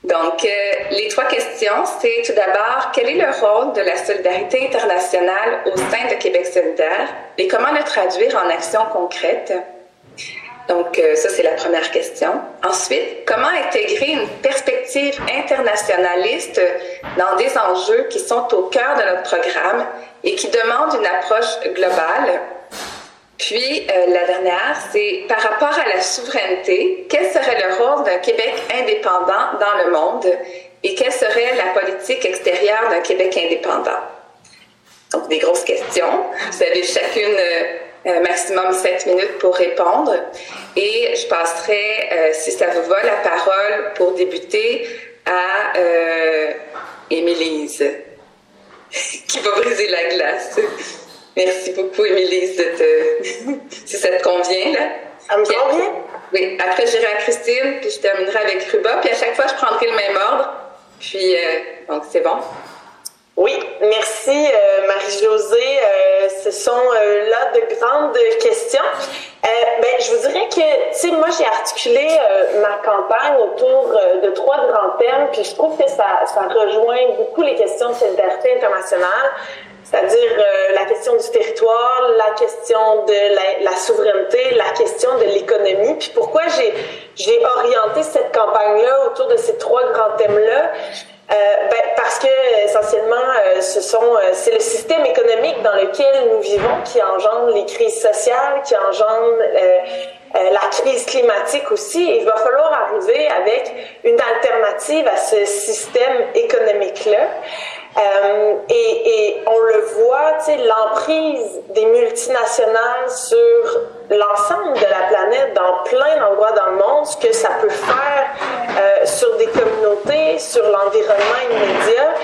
Donc, les trois questions, c'est tout d'abord, quel est le rôle de la solidarité internationale au sein de Québec solidaire et comment le traduire en actions concrètes? Donc, ça, c'est la première question. Ensuite, comment intégrer une perspective internationaliste dans des enjeux qui sont au cœur de notre programme et qui demandent une approche globale? Puis, la dernière, c'est par rapport à la souveraineté, quel serait le rôle d'un Québec indépendant dans le monde et quelle serait la politique extérieure d'un Québec indépendant? Donc, des grosses questions. Vous avez chacune maximum 7 minutes pour répondre. Et je passerai, si ça vous va, la parole pour débuter à Émilise, qui va briser la glace. Merci beaucoup, Émilise, si ça te convient, là. Ça me convient? Oui. Après, j'irai à Christine, puis je terminerai avec Ruba. Puis à chaque fois, je prendrai le même ordre. Puis, donc, c'est bon. Oui, merci, Marie-Josée. Ce sont là de grandes questions. Je vous dirais que, tu sais, moi, j'ai articulé ma campagne autour de 3 grands thèmes, puis je trouve que ça rejoint beaucoup les questions de solidarité internationale. C'est-à-dire la question du territoire, la question de la souveraineté, la question de l'économie. Puis pourquoi j'ai orienté cette campagne-là autour de ces 3 grands thèmes-là? Parce que essentiellement, c'est le système économique dans lequel nous vivons qui engendre les crises sociales, qui engendre la crise climatique aussi. Et il va falloir arriver avec une alternative à ce système économique-là. Et on le voit, tu sais, l'emprise des multinationales sur l'ensemble de la planète, dans plein d'endroits dans le monde, ce que ça peut faire sur des communautés, sur l'environnement immédiat,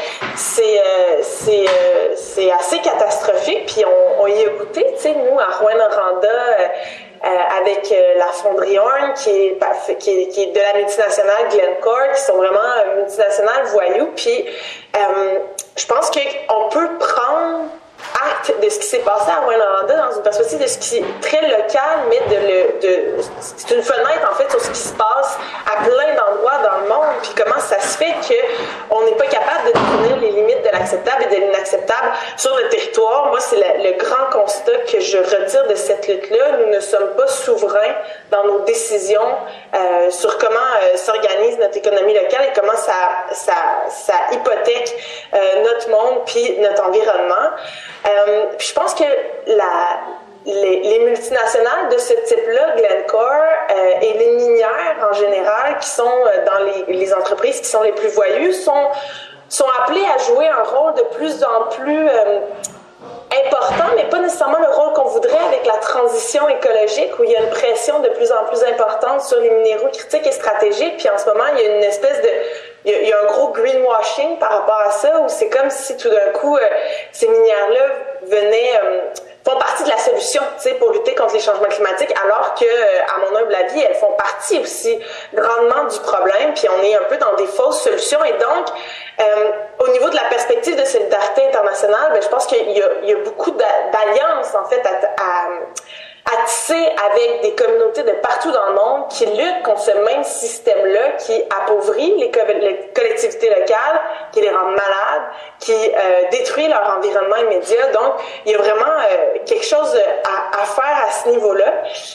c'est assez catastrophique. Puis on y a goûté, tu sais, nous, à Rouyn-Noranda, avec la fonderie Horn, qui est de la multinationale Glencore, qui sont vraiment multinationales voyous. Puis je pense qu'on peut prendre acte de ce qui s'est passé à Rouyn-Noranda dans une perspective de ce qui est très local, mais c'est une fenêtre en fait sur ce qui se passe à plein d'endroits dans le monde, puis comment ça se fait qu'on n'est pas capable de définir les limites de l'acceptable et de l'inacceptable sur le territoire. Moi, c'est le grand constat que je retire de cette lutte-là. Nous ne sommes pas souverains dans nos décisions sur comment s'organise notre économie locale et comment ça hypothèque notre monde puis notre environnement. Puis je pense que les multinationales de ce type-là, Glencore et les minières en général, qui sont dans les entreprises qui sont les plus voyues, sont appelées à jouer un rôle de plus en plus important, mais pas nécessairement le rôle qu'on voudrait avec la transition écologique, où il y a une pression de plus en plus importante sur les minéraux critiques et stratégiques. Puis en ce moment, il y a une espèce de... Il y a un gros greenwashing par rapport à ça, où c'est comme si tout d'un coup, ces minières-là font partie de la solution, tu sais, pour lutter contre les changements climatiques, alors que, à mon humble avis, elles font partie aussi grandement du problème, puis on est un peu dans des fausses solutions. Et donc, au niveau de la perspective de solidarité internationale, je pense qu'il y a beaucoup d'alliances, en fait, à tisser avec des communautés de partout dans le monde qui luttent contre ce même système-là, qui appauvrit les collectivités locales, qui les rend malades, qui détruit leur environnement immédiat. Donc, il y a vraiment quelque chose à faire à ce niveau-là.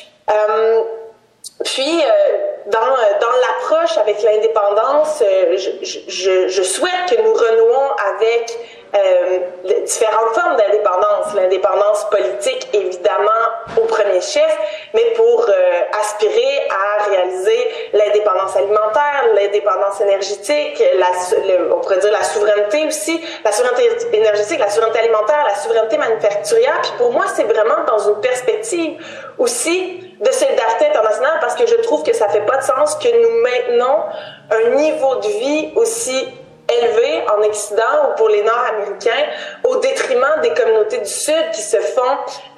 Puis, dans l'approche avec l'indépendance, je souhaite que nous renouons avec différentes formes d'indépendance. L'indépendance politique, évidemment, au premier chef, mais pour aspirer à réaliser l'indépendance alimentaire, l'indépendance énergétique, on pourrait dire la souveraineté aussi, la souveraineté énergétique, la souveraineté alimentaire, la souveraineté manufacturière. Puis pour moi, c'est vraiment dans une perspective aussi de solidarité internationale, parce que je trouve que ça fait pas de sens que nous maintenons un niveau de vie aussi élevé en Occident ou pour les Nord-Américains au détriment des communautés du Sud qui se font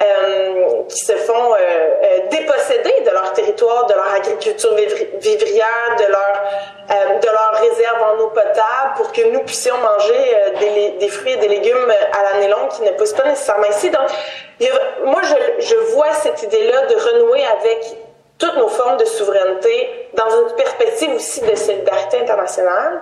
déposséder de leur territoire, de leur agriculture vivrière, de leur réserve en eau potable pour que nous puissions manger des fruits et des légumes à l'année longue qui ne poussent pas nécessairement ici. Donc, moi, je vois cette idée-là de renouer avec toutes nos formes de souveraineté dans une perspective aussi de solidarité internationale.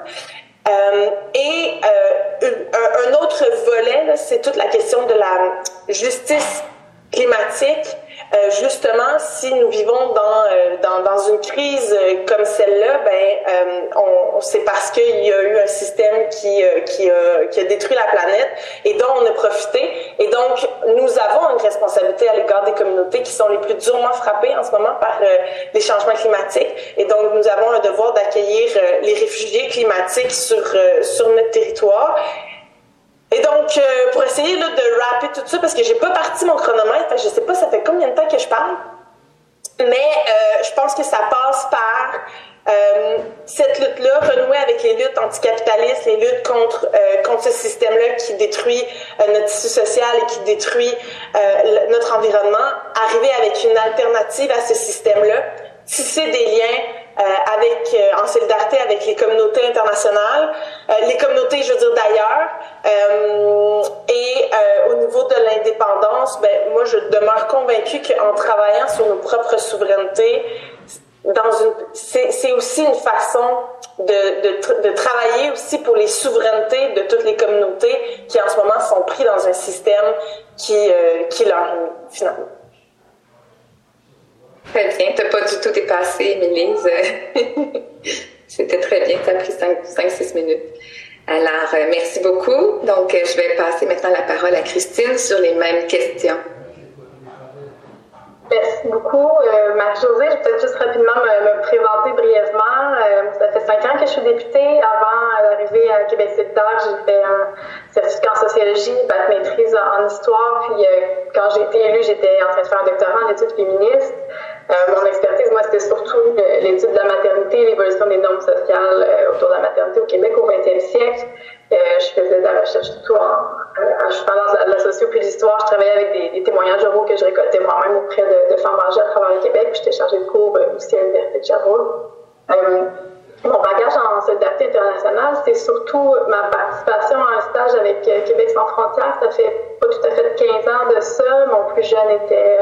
Un autre volet, là, c'est toute la question de la justice climatique. Justement, si nous vivons dans une crise comme celle-là, c'est parce qu'il y a eu un système qui a détruit la planète et dont on a profité. Et donc, nous avons une responsabilité à l'égard des communautés qui sont les plus durement frappées en ce moment par les changements climatiques. Et donc, nous avons un devoir d'accueillir les réfugiés climatiques sur notre territoire. Et donc, pour essayer là, de rapper tout ça, parce que j'ai pas parti mon chronomètre, je sais pas ça fait combien de temps que je parle, mais je pense que ça passe par cette lutte-là, renouer avec les luttes anticapitalistes, les luttes contre ce système-là qui détruit notre tissu social et qui détruit notre environnement, arriver avec une alternative à ce système-là, tisser des liens en solidarité avec les communautés internationales, les communautés, je veux dire, d'ailleurs. Au niveau de l'indépendance, moi, je demeure convaincue qu'en travaillant sur nos propres souverainetés, c'est aussi une façon de travailler aussi pour les souverainetés de toutes les communautés qui, en ce moment, sont pris dans un système qui leur nuit, finalement. Très bien, tu n'as pas du tout dépassé, Mélise. C'était très bien, ça a pris 5-6 minutes. Alors, merci beaucoup. Donc, je vais passer maintenant la parole à Christine sur les mêmes questions. Merci beaucoup. Marie-Josée, je vais peut-être juste rapidement me présenter brièvement. Ça fait 5 ans que je suis députée. Avant d'arriver à Québec solidaire, j'ai fait un certificat en sociologie, bac maîtrise en histoire. Puis quand j'ai été élue, j'étais en train de faire un doctorat en études féministes. Mon expertise, moi, c'était surtout l'étude de la maternité, l'évolution des normes sociales autour de la maternité au Québec au 20e siècle. Je faisais de la recherche surtout je suis dans la socio puis l'histoire. Je travaillais avec des témoignages oraux que je récoltais moi-même auprès de femmes âgées à travers le Québec. Puis j'étais chargée de cours aussi à l'Université de Sherbrooke. Mon bagage en solidarité internationale, c'est surtout ma participation à un stage avec Québec sans frontières. Ça fait pas tout à fait 15 ans de ça. Mon plus jeune était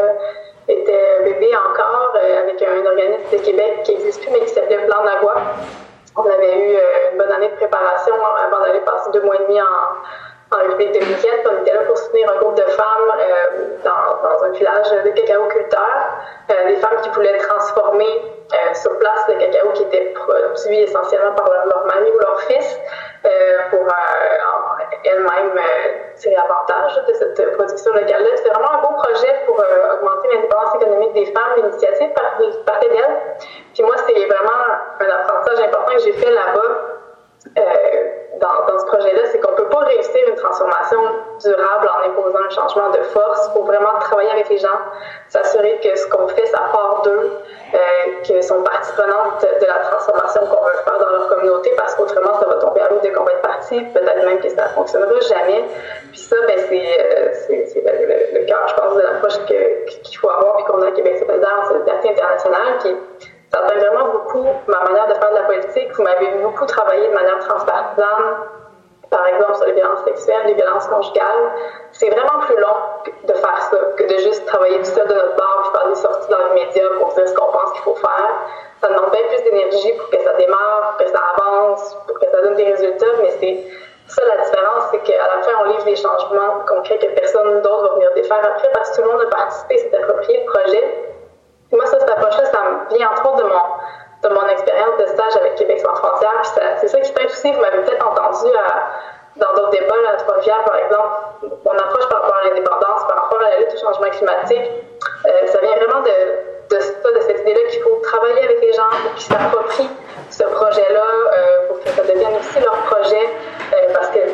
bébé encore, avec un organisme de Québec qui n'existe plus, mais qui s'appelait Plan d'Agua. On avait eu une bonne année de préparation avant d'aller passer 2 mois et demi en République dominicaine. On était là pour soutenir un groupe de femmes dans un village de cacao-culteurs, des femmes qui voulaient transformer sur place le cacao qui était produit essentiellement par leur mari ou leur fils pour elles-mêmes tirer avantage de cette production locale-là. C'était vraiment un beau projet pour augmenter l'indépendance économique des femmes. L'initiative partait d'elles. Puis moi, c'est vraiment un apprentissage important que j'ai fait là-bas dans ce projet-là, c'est qu'on ne peut pas réussir une transformation durable en imposant un changement de force. Il faut vraiment travailler avec les gens, s'assurer que ce qu'on fait, ça part d'eux, qu'ils sont partie prenante de la transformation qu'on veut faire dans leur communauté, parce qu'autrement, ça va tomber à l'eau dès qu'on va être parti, peut-être même que ça ne fonctionnera jamais. Puis ça, c'est le cœur, je pense, de l'approche qu'il faut avoir, puis qu'on a à Québec solidaire en solidarité internationale. Puis ça atteint vraiment beaucoup ma manière de faire de la politique. Vous m'avez beaucoup travaillé de manière transpartisane, par exemple sur les violences sexuelles, les violences conjugales. C'est vraiment plus long de faire ça que de juste travailler tout seul de notre part et faire des sorties dans les médias pour dire ce qu'on pense qu'il faut faire. Ça demande bien plus d'énergie pour que ça démarre, pour que ça avance, pour que ça donne des résultats, mais c'est ça la différence, c'est qu'à la fin, on livre des changements concrets que personne d'autre va venir défaire après parce que tout le monde a participé, s'est approprié le projet. Et moi, cette approche-là, ça me vient entre autres de mon expérience de stage avec Québec sans frontières. Puis c'est ça qui peut être aussi, vous m'avez peut-être entendu dans d'autres débats à Trois-Rivières, par exemple, mon approche par rapport à l'indépendance, par rapport à la lutte au changement climatique, ça vient vraiment de cette idée-là qu'il faut travailler avec les gens pour qu'ils s'approprient ce projet-là, pour que ça devienne aussi leur projet, parce que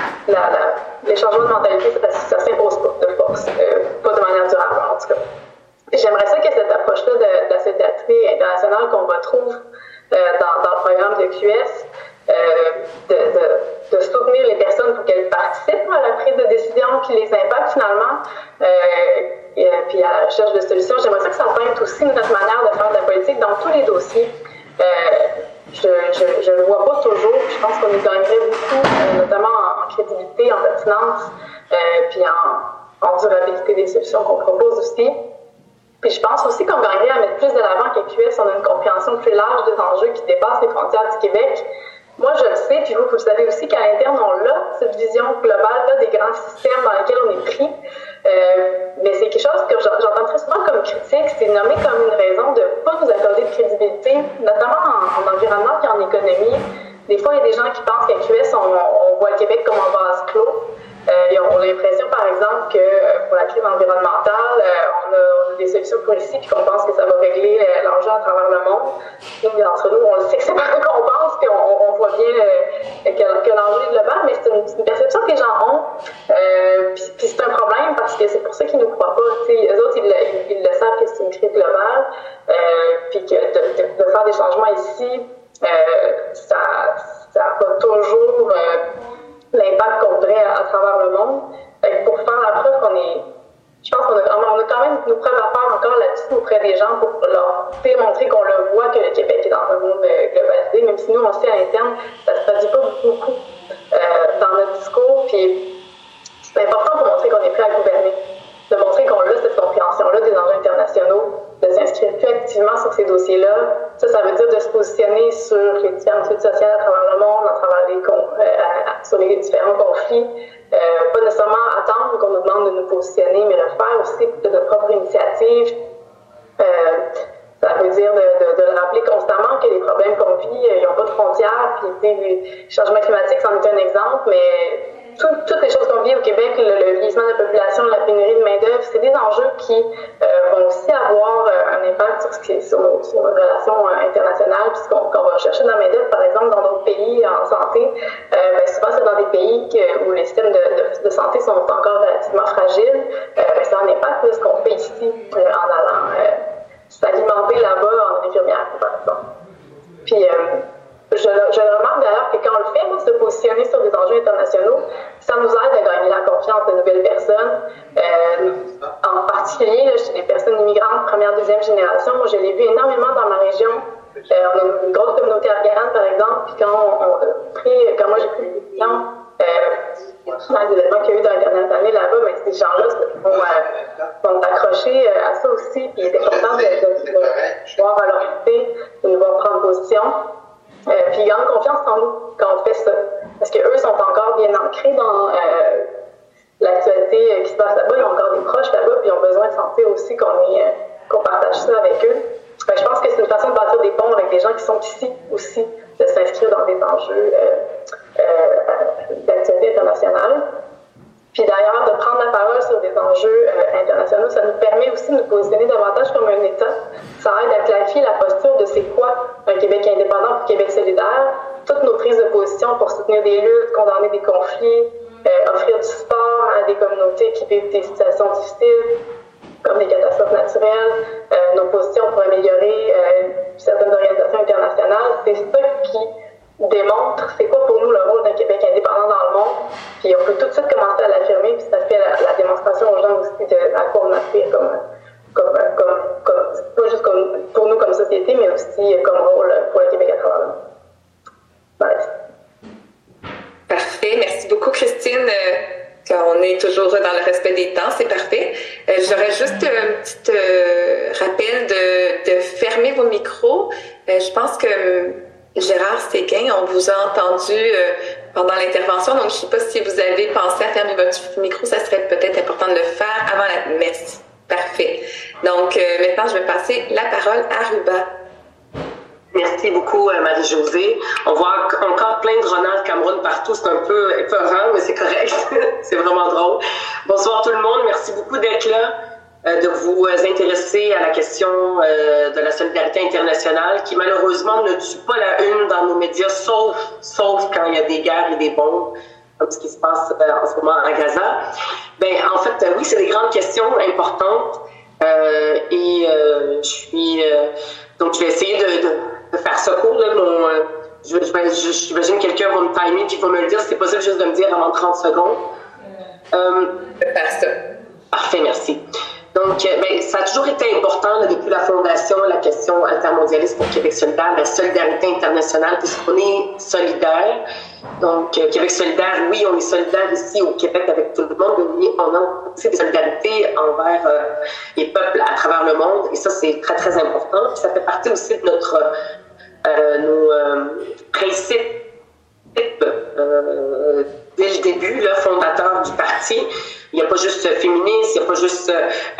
les changements de mentalité, ça s'impose pas de force, pas de manière durable en tout cas. J'aimerais ça que cette approche-là de la solidarité internationale qu'on retrouve dans le programme de QS, de soutenir les personnes pour qu'elles participent à la prise de décision qui les impacte finalement, puis à la recherche de solutions. J'aimerais ça que ça teinte aussi notre manière de faire de la politique dans tous les dossiers. Je le vois pas toujours, je pense qu'on y gagnerait beaucoup, notamment en crédibilité, en pertinence, puis en durabilité des solutions qu'on propose aussi. Puis je pense aussi qu'on gagnerait à mettre plus de l'avant qu'à QS, on a une compréhension plus large des enjeux qui dépassent les frontières du Québec. Moi, je le sais, puis vous savez aussi qu'à l'interne, on a cette vision globale des grands systèmes dans lesquels on est pris. Mais c'est quelque chose que j'entends très souvent comme critique, c'est nommé comme une raison de ne pas nous accorder de crédibilité, notamment en environnement et en économie. Des fois, il y a des gens qui pensent qu'à QS, on voit le Québec comme en vase clos. Ils ont l'impression, par exemple, que pour la crise environnementale, on a des solutions pour ici, puis qu'on pense que ça va régler l'enjeu à travers le monde. Nous, entre nous, on le sait que c'est pas ce qu'on pense, puis on voit bien que l'enjeu est global, mais c'est une perception que les gens ont. Puis c'est un problème parce que c'est pour ça qu'ils ne nous croient pas. T'sais, eux autres, ils le savent que c'est une crise globale, puis que de faire des changements ici, ça n'a pas toujours l'impact qu'on voudrait à travers le monde. Pour faire la preuve je pense qu'on a quand même nos preuves à faire encore là-dessus auprès des gens pour leur démontrer qu'on le voit que le Québec est dans un monde globalisé, même si nous, on sait à l'interne, ça ne se traduit pas beaucoup dans notre discours. Puis c'est important pour montrer qu'on est prêt à gouverner, de montrer qu'on a cette compréhension-là des enjeux internationaux, de s'inscrire plus activement sur ces dossiers-là. Ça veut dire de se positionner sur les différentes luttes sociales à travers le monde, à travers sur les différents conflits. Pas nécessairement attendre qu'on nous demande de nous positionner, mais le faire aussi de notre propre initiative. Ça veut dire de le rappeler constamment que les problèmes qu'on vit, ils n'ont pas de frontières. Puis le changement climatique, c'en est un exemple, mais toutes les choses qu'on vit au Québec, le vieillissement de la population, la pénurie de main-d'œuvre, c'est des enjeux qui vont aussi avoir un impact sur nos relations internationales, puis ce qu'on va chercher dans la main-d'œuvre, par exemple, dans d'autres pays en santé. Souvent, c'est dans des pays où les systèmes de santé sont encore relativement fragiles. Ça a un impact de ce qu'on fait ici en allant s'alimenter là-bas en infirmière, par exemple. Puis, je remarque d'ailleurs que quand on le fait, de se positionner sur des enjeux internationaux, ça nous aide à gagner la confiance de nouvelles personnes. En particulier, là, chez les personnes immigrantes, première, deuxième génération, moi, je l'ai vu énormément dans ma région. On a une grosse communauté afghane, par exemple, puis quand moi j'ai pris des décisions, dans les événements qu'il y a eu dans les dernières années là-bas, mais ces gens-là vont accrocher à ça aussi, puis ils étaient contents de pouvoir leur inviter, de nous voir prendre position. Puis ils gagnent confiance en nous quand on fait ça. Parce qu'eux sont encore bien ancrés dans l'actualité qui se passe là-bas. Ils ont encore des proches là-bas, puis ils ont besoin de sentir aussi qu'on partage ça avec eux. Je pense que c'est une façon de bâtir des ponts avec des gens qui sont ici aussi, de s'inscrire dans des enjeux d'actualité internationale. Puis d'ailleurs, de prendre la parole sur des enjeux internationaux, ça nous permet aussi de nous positionner davantage comme un État. Ça aide à clarifier la posture de c'est quoi un Québec indépendant pour Québec solidaire. Toutes nos prises de position pour soutenir des luttes, condamner des conflits, offrir du support à des communautés qui vivent des situations difficiles, comme des catastrophes naturelles, nos positions pour améliorer certaines organisations internationales. C'est ça qui démontre c'est quoi pour nous le rôle d'un Québec indépendant dans le monde. Puis on peut tout de suite commencer à l'affirmer, puis ça fait la démonstration aux gens aussi à quoi on aspire pas juste pour nous comme société, mais aussi comme rôle pour le Québec à travers le monde. Voilà. Parfait. Merci beaucoup, Christine. On est toujours dans le respect des temps, c'est parfait. J'aurais juste un petit rappel de fermer vos micros. Je pense que Gérard Séguin, on vous a entendu pendant l'intervention, donc je ne sais pas si vous avez pensé à fermer votre micro, ça serait peut-être important de le faire avant la messe. Parfait. Donc maintenant, je vais passer la parole à Ruba. Merci beaucoup, Marie-Josée. On voit encore plein de Ronald Cameroun partout. C'est un peu épeurant, mais c'est correct. C'est vraiment drôle. Bonsoir tout le monde. Merci beaucoup d'être là, de vous intéresser à la question de la solidarité internationale qui, malheureusement, ne tue pas la une dans nos médias, sauf quand il y a des guerres et des bombes, comme ce qui se passe en ce moment à Gaza. En fait, oui, c'est des grandes questions importantes. Donc, je vais essayer de faire ça court. J'imagine que quelqu'un va me timer et va me le dire. C'est possible juste de me dire avant 30 secondes. Faire ça. Parfait, merci. Donc, ça a toujours été important là, depuis la fondation, la question altermondialiste pour Québec solidaire, la solidarité internationale, puisqu'on est solidaire. Donc, Québec solidaire, oui, on est solidaire ici au Québec avec tout le monde, mais on a aussi des solidarités envers les peuples à travers le monde, et ça, c'est très, très important. Puis ça fait partie aussi de nos principes dès le début, là, fondateur du parti. Il n'y a pas juste féministe, il n'y a pas juste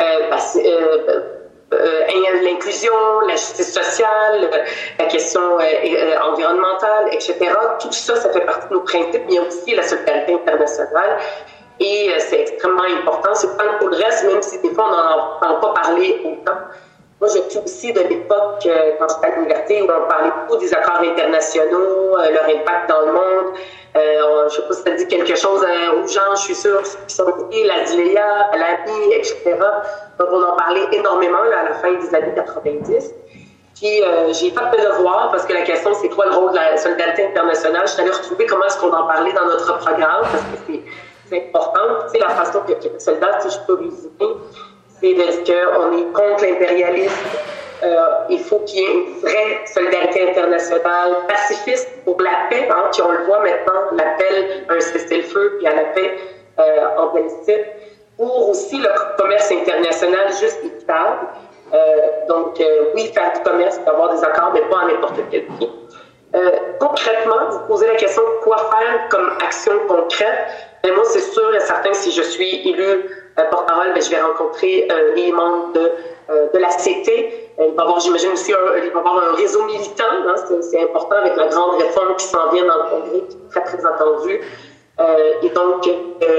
l'inclusion, la justice sociale, la question environnementale, etc. Tout ça, ça fait partie de nos principes. Il y a aussi la solidarité internationale. Et c'est extrêmement important. C'est pas pour le reste, même si des fois on n'en parle pas parler autant. Moi, je suis aussi de l'époque, quand j'étais à l'université, où on parlait beaucoup des accords internationaux, leur impact dans le monde. Je ne sais pas si ça dit quelque chose aux gens, je suis sûre, qui sont ici, la DILEA, l'AMI, etc. Donc, on en parlait énormément là, à la fin des années 90. Puis, j'ai fait mes devoirs parce que la question, c'est quoi le rôle de la solidarité internationale? Je suis allée retrouver comment est-ce qu'on en parlait dans notre programme, parce que c'est important. Tu sais, la façon que Québec solidaire, si je peux résumer, c'est de dire qu'on est contre l'impérialisme. Il faut qu'il y ait une vraie solidarité internationale pacifiste pour la paix, hein, puis on le voit maintenant, l'appel à un cessez-le-feu puis à la paix en Palestine, pour aussi le commerce international juste équitable. Donc, oui, faire du commerce, avoir des accords, mais pas à n'importe quel prix. Concrètement, vous posez la question de quoi faire comme action concrète. Mais moi, c'est sûr et certain, si je suis élue porte-parole, je vais rencontrer les membres de la CT. Il va y avoir, j'imagine aussi, un réseau militant. Hein, c'est important avec la grande réforme qui s'en vient dans le Congrès, qui est très, très attendue. Et donc,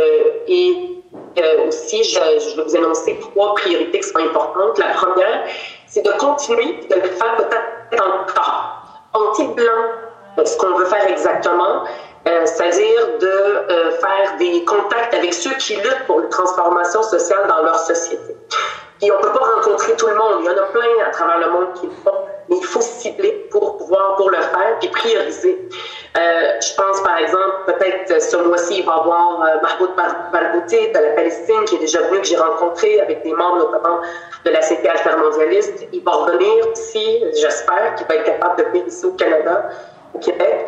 aussi, je vais vous annoncer 3 priorités qui sont importantes. La première, c'est de continuer de le faire peut-être encore anti-blanc, ce qu'on veut faire exactement, c'est-à-dire de faire des contacts avec ceux qui luttent pour une transformation sociale dans leur société. Puis on ne peut pas rencontrer tout le monde, il y en a plein à travers le monde qui le font, mais il faut cibler pour le faire, puis prioriser. Je pense par exemple, peut-être ce mois-ci, il va y avoir Mahmoud Barbouti de la Palestine qui est déjà venu, que j'ai rencontré avec des membres notamment de la CT altermondialiste. Il va revenir ici, j'espère, qu'il va être capable de venir ici au Canada, au Québec.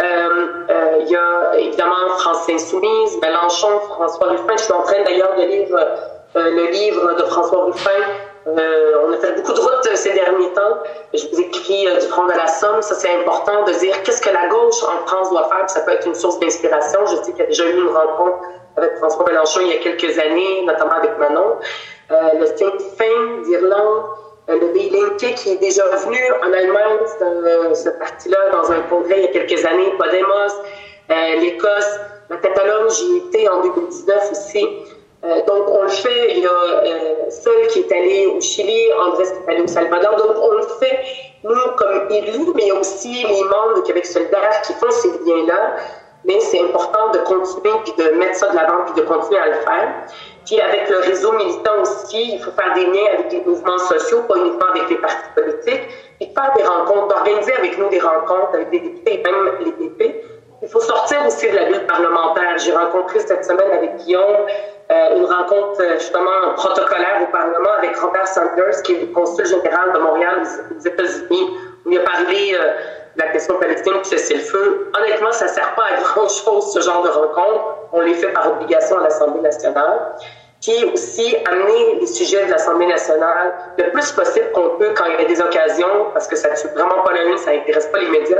Il y a évidemment France Insoumise, Mélenchon, François Ruffin. Je suis en train d'ailleurs de lire le livre de François Ruffin. On a fait beaucoup de routes ces derniers temps. Je vous écris du Front de la Somme. Ça, c'est important de dire qu'est-ce que la gauche en France doit faire. Puis ça peut être une source d'inspiration. Je sais qu'il y a déjà eu une rencontre avec François Mélenchon il y a quelques années, notamment avec Manon. Le Sinn Féin d'Irlande, le Die Linke qui est déjà venu en Allemagne, ce parti-là, dans un congrès il y a quelques années, Podemos, l'Écosse, la Catalogne, j'y étais en 2019 aussi. Donc, on le fait. Il y a Sol qui est allé au Chili, Andrés qui est allé au Salvador. Donc, on le fait, nous, comme élus, mais aussi les membres de Québec solidaire qui font ces liens-là. Mais c'est important de continuer, puis de mettre ça de l'avant, puis de continuer à le faire. Puis, avec le réseau militant aussi, il faut faire des liens avec les mouvements sociaux, pas uniquement avec les partis politiques, puis faire des rencontres, d'organiser avec nous des rencontres avec des députés et même les DP. Il faut sortir aussi de la bulle parlementaire. J'ai rencontré cette semaine avec Guillaume une rencontre justement protocolaire au Parlement avec Robert Sanders, qui est le consul général de Montréal aux États-Unis, où il a parlé de la question palestinienne puis cessez-le-feu. Honnêtement, ça ne sert pas à grand-chose, ce genre de rencontre. On les fait par obligation à l'Assemblée nationale. Puis aussi amener les sujets de l'Assemblée nationale le plus possible qu'on peut quand il y a des occasions, parce que ça ne tue vraiment pas la une, ça n'intéresse pas les médias.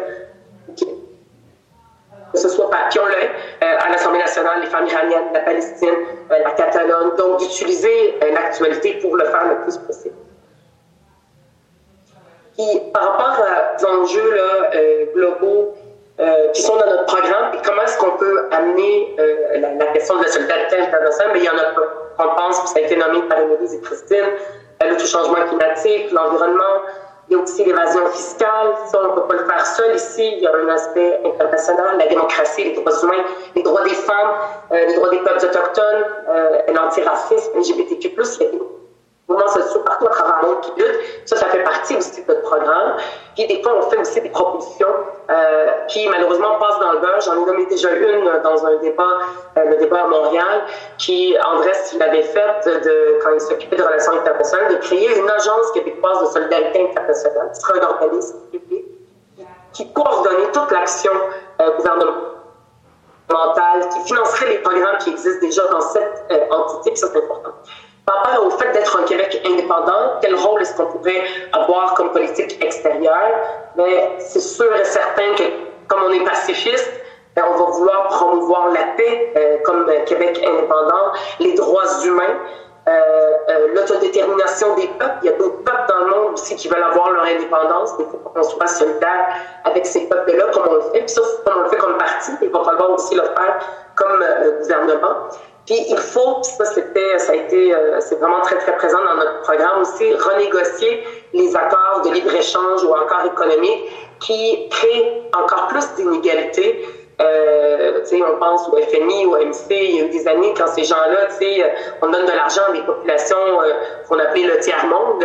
Que ce soit par Pion-Lay, à l'Assemblée nationale, les femmes iraniennes, la Palestine, la Catalogne, donc d'utiliser l'actualité pour le faire le plus possible. Puis par rapport aux enjeux là, globaux qui sont dans notre programme, et comment est-ce qu'on peut amener la question de la solidarité internationale, mais il y en a pas. On pense, puis ça a été nommé par Émilie et Christine, le changement climatique, l'environnement. Il y a aussi l'évasion fiscale. Ça, on ne peut pas le faire seul ici. Il y a un aspect international, la démocratie, les droits humains, les droits des femmes, les droits des peuples autochtones, l'antiracisme, LGBTQ+. Il y a des mouvements sociaux partout à travers le monde qui luttent. Ça fait partie aussi de notre programme. Puis des fois, on fait aussi des propositions qui, malheureusement, passent dans le beurre. J'en ai nommé déjà une dans un débat, le débat à Montréal, qui, Andrés, il avait fait, quand il s'occupait de relations internationales, de créer une agence québécoise de solidarité internationale, qui sera un organisme public, qui coordonnait toute l'action gouvernementale gouvernementale qui financerait les programmes qui existent déjà dans cette entité, puis ça c'est important. Par rapport au fait d'être un Québec indépendant, quel rôle est-ce qu'on pourrait avoir comme politique extérieure? Mais c'est sûr et certain que, comme on est pacifiste, on va vouloir promouvoir la paix comme Québec indépendant, les droits humains, l'autodétermination des peuples. Il y a d'autres peuples dans le monde aussi qui veulent avoir leur indépendance. Il faut qu'on soit solidaire avec ces peuples-là, comme on le fait. Puis ça, comme on le fait comme parti, il va falloir aussi le faire comme gouvernement. Puis il faut, c'est vraiment très, très présent dans notre programme aussi, renégocier les accords de libre-échange ou accords économiques qui créent encore plus d'inégalités. On pense au FMI, au MC, il y a eu des années quand ces gens-là, on donne de l'argent à des populations qu'on appelait le tiers-monde,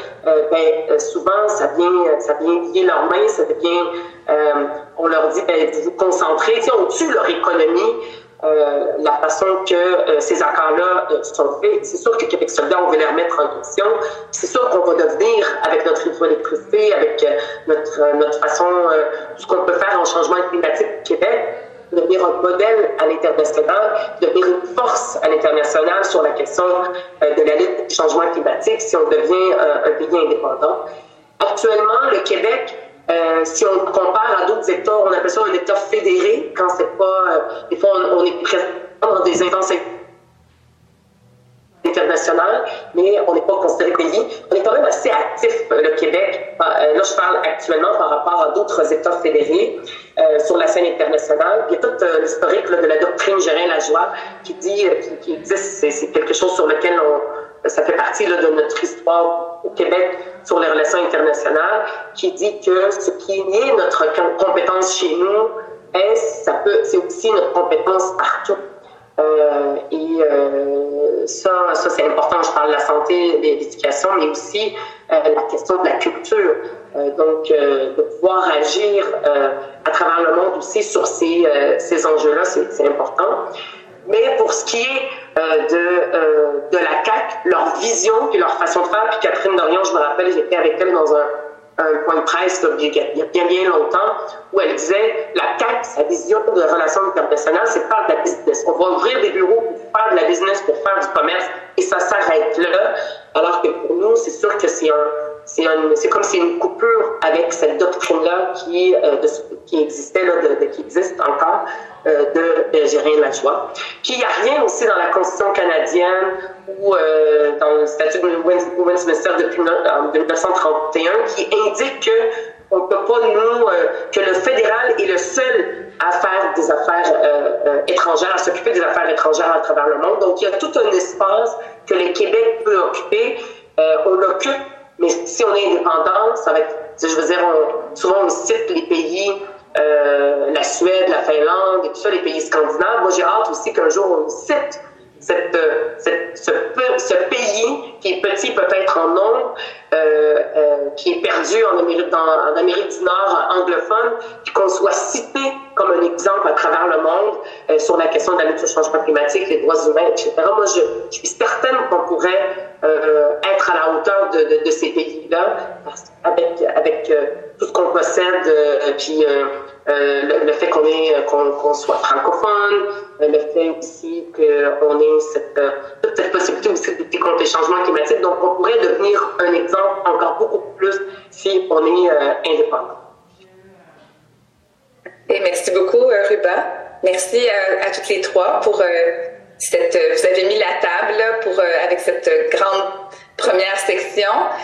souvent ça vient lier leurs mains, ça devient, on leur dit, vous vous concentrez, on tue leur économie. La façon que ces accords-là sont faits. C'est sûr que Québec solidaire, on veut les remettre en question. C'est sûr qu'on va devenir, avec notre hydroélectricité, avec notre façon, tout ce qu'on peut faire en changement climatique au Québec, devenir un modèle à l'international, devenir une force à l'international sur la question de la lutte du changement climatique si on devient un pays indépendant. Actuellement, le Québec, si on compare à d'autres États, on appelle ça un État fédéré, quand c'est pas... des fois, on est présent dans des instances internationales, mais on n'est pas considéré pays. On est quand même assez actif, le Québec. Là, je parle actuellement par rapport à d'autres États fédérés sur la scène internationale. Il y a tout l'historique de la doctrine Gérin-Lajoie qui dit, qui existe, c'est quelque chose sur lequel ça fait partie de notre histoire au Québec sur les relations internationales, qui dit que ce qui est notre compétence chez nous, c'est aussi notre compétence partout. Ça c'est important. Je parle de la santé, de l'éducation, mais aussi la question de la culture. Donc, de pouvoir agir à travers le monde aussi sur ces enjeux-là, c'est important. Mais pour ce qui est de la CAQ, leur vision et leur façon de faire, puis Catherine Dorion, je me rappelle, j'étais avec elle dans un point de presse il y a bien longtemps, où elle disait la CAQ, sa vision de relations internationales, c'est faire de la business. On va ouvrir des bureaux pour faire de la business, pour faire du commerce, et ça s'arrête là. Alors que pour nous, c'est sûr que c'est comme si une coupure avec cette doctrine-là qui existait, qui existe encore, de Gérin-Lajoie. Puis il n'y a rien aussi dans la Constitution canadienne ou dans le statut de Westminster depuis 1931 qui indique qu'on ne peut pas, que le fédéral est le seul à faire des affaires étrangères, à s'occuper des affaires étrangères à travers le monde. Donc il y a tout un espace que le Québec peut occuper. On l'occupe, mais si on est indépendant, ça va être, je veux dire, souvent on cite les pays, la Suède, la Finlande et tout ça, les pays scandinaves. Moi, j'ai hâte aussi qu'un jour on cite ce pays qui est petit peut-être en nombre, qui est perdu en Amérique du Nord anglophone, puis qu'on soit cité comme un exemple à travers le monde sur la question de la lutte au changement climatique, les droits humains, etc. Moi, je suis certaine qu'on pourrait être à la hauteur de ces pays-là, avec tout ce qu'on possède, puis le fait qu'on soit francophone, le fait aussi qu'on ait toute cette possibilité aussi de lutter contre les changements climatiques. Donc, on pourrait devenir un exemple encore beaucoup plus si on est indépendant. Et merci beaucoup, Ruba. Merci à toutes les trois pour vous avez mis la table avec cette grande première section.